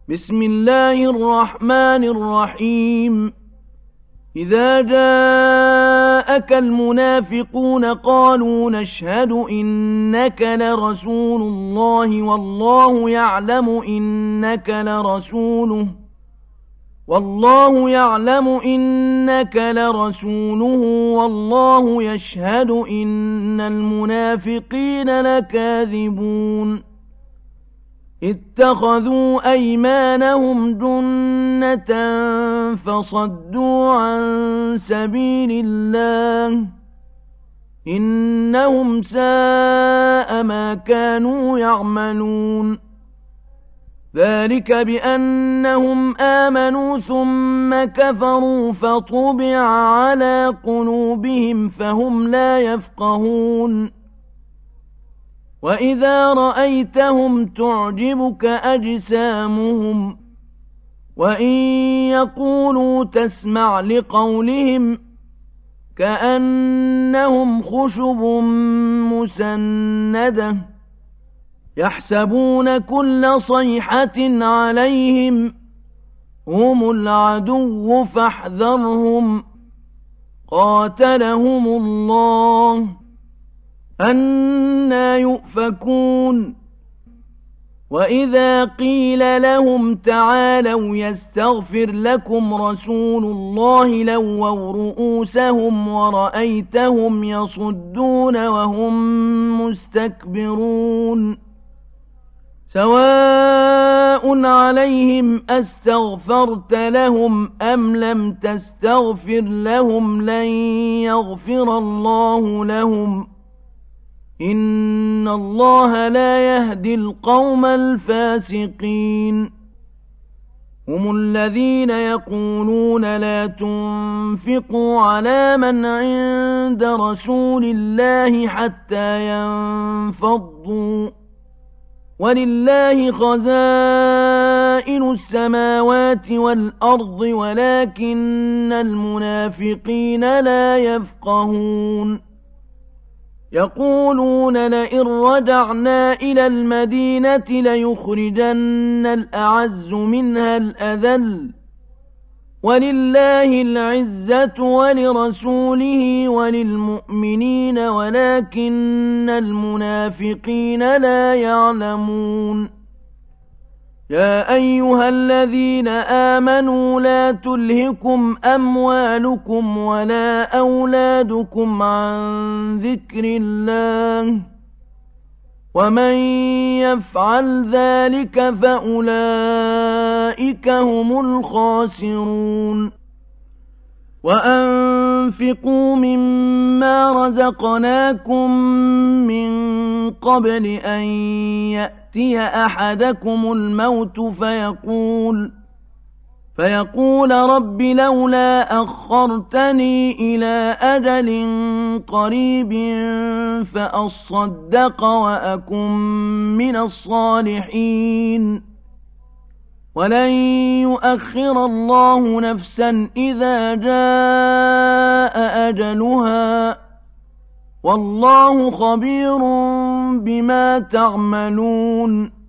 بسم الله الرحمن الرحيم. إذا جاءك المنافقون قالوا نشهد إنك لرسول الله والله يعلم إنك لرسوله والله يشهد إن المنافقين لكاذبون. اتخذوا أيمانهم جنة فصدوا عن سبيل الله إنهم ساء ما كانوا يعملون. ذلك بأنهم آمنوا ثم كفروا فطبع على قلوبهم فهم لا يفقهون. وإذا رأيتهم تعجبك أجسامهم وإن يقولوا تسمع لقولهم كأنهم خشب مسندة يحسبون كل صيحة عليهم هم العدو فاحذرهم قاتلهم الله أنى يؤفكون. وإذا قيل لهم تعالوا يستغفر لكم رسول الله لووا رؤوسهم ورأيتهم يصدون وهم مستكبرون. سواء عليهم أستغفرت لهم أم لم تستغفر لهم لن يغفر الله لهم إن الله لا يهدي القوم الفاسقين. هم الذين يقولون لا تنفقوا على من عند رسول الله حتى ينفضوا ولله خزائن السماوات والأرض ولكن المنافقين لا يفقهون. يقولون لئن رجعنا إلى المدينة ليخرجن الأعز منها الأذل ولله العزة ولرسوله وللمؤمنين ولكن المنافقين لا يعلمون. يا أيها الذين آمنوا لا تلهكم أموالكم ولا أولادكم عن ذكر الله ومن يفعل ذلك فأولئك هم الخاسرون. وأنفقوا مما رزقناكم من قبل أن يأتي أحدكم الموت فيقول رب لولا أخرتني إلى أجل قريب فأصدق وأكن من الصالحين. ولن يؤخر الله نفسا إذا جاء أجلها والله خبير بما تعملون.